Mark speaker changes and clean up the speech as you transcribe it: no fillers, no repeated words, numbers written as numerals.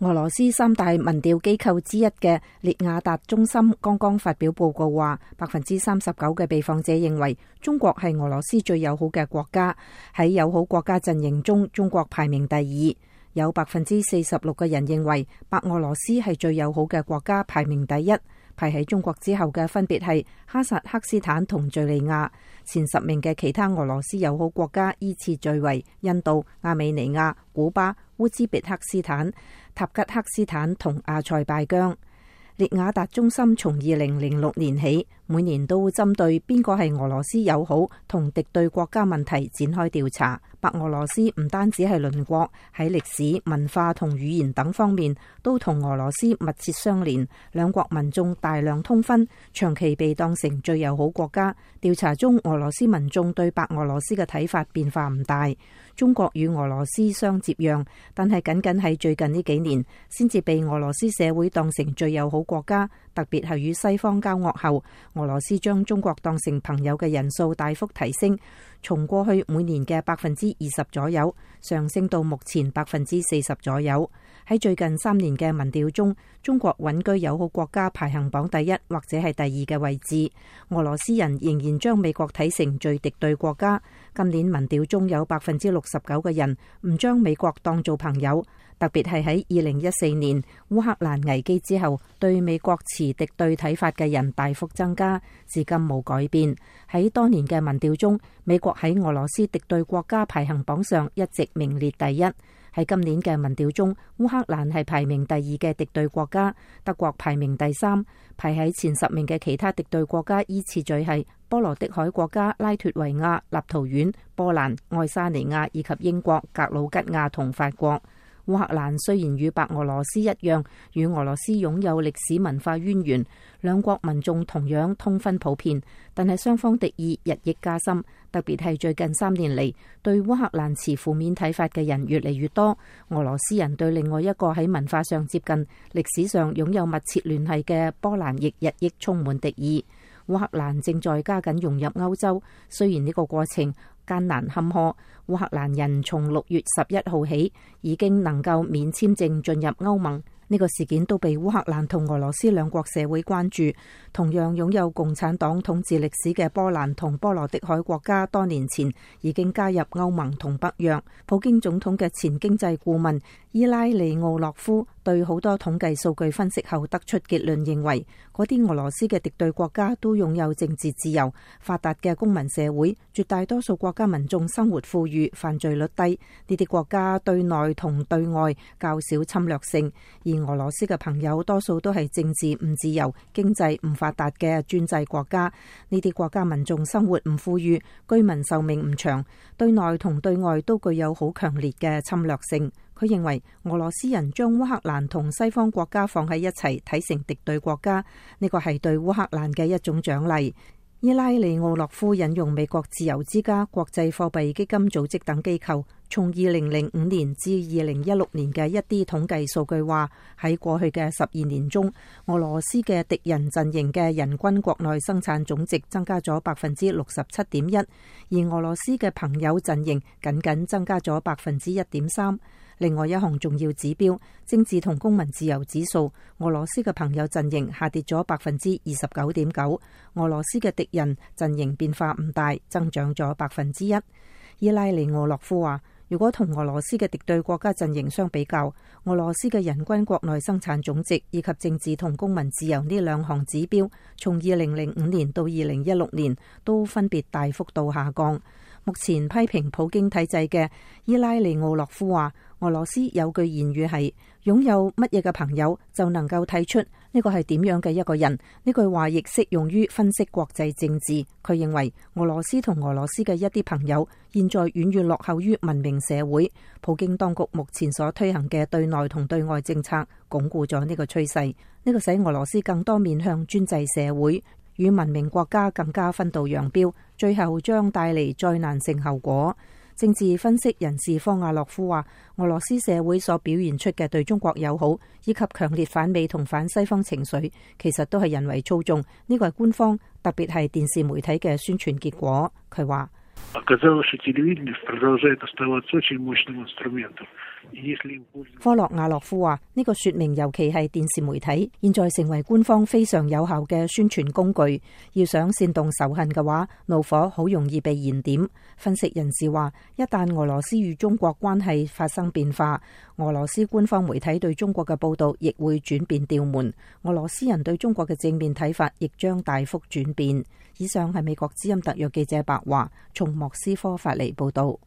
Speaker 1: 俄羅斯三大民調機構之一嘅列雅達中心剛剛發表報告話，39%嘅被訪者認為中國係俄羅斯最友好嘅國家。喺友好國家陣營中，中國排名第二。有46%嘅人認為白俄羅斯係最友好嘅國家，排名第一。排喺中國之後嘅分別係哈薩克斯坦同敘利亞。前10名嘅其他俄羅斯友好國家依次序為印度、亞美尼亞、古巴、烏茲別克斯坦、塔吉克斯坦同阿塞拜疆。列雅達中心從2006年起，每年都會針對邊個係俄羅斯友好同敵對國家問題展開調查。白俄羅斯唔單止係鄰國，喺歷史、文化同語言等方面都同俄羅斯密切相連，兩國民眾大量通婚，長期被當成最友好國家。調查中，俄羅斯民眾對白俄羅斯嘅睇法變化唔大。中國與俄羅斯相接壤，但係僅僅喺最近呢幾年先至被俄羅斯社會當成最友好國家，特別係與西方交惡後，俄羅斯將中國當成朋友嘅人數大幅提升，從過去每年嘅20%左右上升到目前40%左右。喺最近3年嘅民調中，中國穩居友好國家排行榜第一或者係第二嘅位置。俄羅斯人仍然將美國睇成最敵對國家。今年民調中有69%嘅人唔將美國當做朋友，特別係喺2014年烏克蘭危機之後，對美國持敵對睇法嘅人大幅增加，至今冇改變。喺多年嘅民調中，美國喺俄羅斯敵對國家排行榜上一直名列第一。喺今年嘅民調中，烏克蘭係排名第二嘅敵對國家，德國排名第3，排喺前10名嘅其他敵對國家依次序係波羅的海國家拉脫維亞、立陶宛、波蘭、愛沙尼亞以及英國、格魯吉亞同法國。烏克蘭雖然與白俄羅斯一樣，與俄羅斯擁有歷史文化淵源，兩國民眾同樣通婚普遍，但係雙方敵意日益加深，特別係最近3年嚟，對烏克蘭持負面睇法嘅人越嚟越多。俄羅斯人對另外一個喺文化上接近、歷史上擁有密切聯繫嘅波蘭亦日益充滿敵意。烏克蘭正在加緊融入歐洲，雖然呢個過程艱難坎坷，烏克蘭人從6月11號起已經能夠免簽證進入歐盟。呢個事件都被烏克蘭同俄羅斯兩國社會關注。同樣擁有共產黨統治歷史嘅波蘭同波羅的海國家多年前已經加入歐盟同北約。普京總統嘅前經濟顧問伊拉利奧洛夫對好多統計數據分析後得出結論，認為嗰啲俄羅斯嘅敵對國家都擁有政治自由、發達嘅公民社會，絕大多數國家民眾生活富裕、犯罪率低。呢啲國家對內同對外較少侵略性，而俄羅斯嘅朋友多數都係政治唔自由、經濟唔發達嘅專制國家。呢啲國家民眾生活唔富裕，居民壽命唔長，對內同對外都具有好強烈嘅侵略性。佢認為俄羅斯人將烏克蘭同西方國家放喺一齊睇成敵對國家，呢個係對烏克蘭嘅一種獎勵。伊拉利奧洛夫引用美國自由之家、國際貨幣基金組織等機構從2005年至2016年嘅一啲統計數據話，喺過去嘅12年中，俄羅斯嘅敵人陣營嘅人均國內生產總值增加咗67.1%，而俄羅斯嘅朋友陣營僅僅增加咗1.3%。另外一項重要指標，政治同公民自由指數，俄羅斯嘅朋友陣營下跌咗29.9%，俄羅斯嘅敵人陣營變化唔大，增長咗1%。伊拉利奧洛夫話，如果同俄羅斯嘅敵對國家陣營相比較，俄羅斯嘅人均國內生產總值以及政治同公民自由呢兩項指標，從2005年到2016年都分別大幅度下降。目前批評普京體制嘅伊拉利奧洛夫話，俄羅斯有句言語係擁有乜嘢嘅朋友就能夠睇出呢個係點樣嘅一個人。呢句話亦適用於分析國際政治。佢認為俄羅斯同俄羅斯嘅一啲朋友現在遠遠落後於文明社會。普京當局目前所推行嘅對內同對外政策鞏固咗呢個趨勢，呢個使俄羅斯更多面向專制社會，與文明國家更加分道揚鑣，最後將帶嚟災難性後果。政治分析人士方亞洛夫話，俄羅斯社會所表現出嘅對中國友好以及強烈反美同反西方情緒，其實都係人為操縱，呢個係官方特別係電視媒體嘅宣傳結果。佢話， 科洛亞洛夫話：呢個說明，尤其係電視媒體，現在成為官方非常有效嘅宣傳工具。要想煽動仇恨嘅話，怒火好容易被燃點。分析人士話，一旦俄羅斯與中國關係發生變化，俄羅斯官方媒體對中國嘅報道亦會轉變調門，俄羅斯人對中國嘅正面睇法亦將大幅轉變。以上係美國之音特約記者白華從莫斯科發嚟報道。